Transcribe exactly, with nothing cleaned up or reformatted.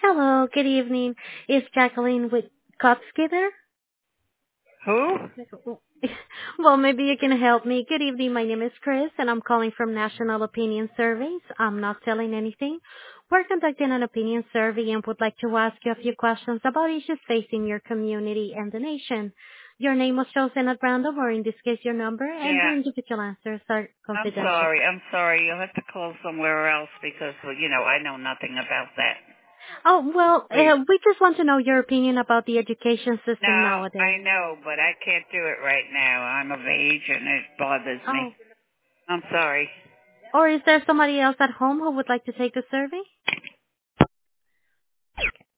Hello, good evening. Is Jacqueline with Kotsky there? Who? Well, maybe you can help me. Good evening. My name is Chris, and I'm calling from National Opinion Surveys. I'm not selling anything. We're conducting an opinion survey and would like to ask you a few questions about issues facing your community and the nation. Your name was chosen at random, or in this case, your number, and your Yeah. individual answers are I'm confidential. sorry. I'm sorry. You'll have to call somewhere else because, well, you know, I know nothing about that. Oh, well, Please. uh, we just want to know your opinion about the education No, system I nowadays. know, but I can't do it right now. I'm of age and it bothers me. Oh, I'm sorry. or is there somebody else at home who would like to take the survey?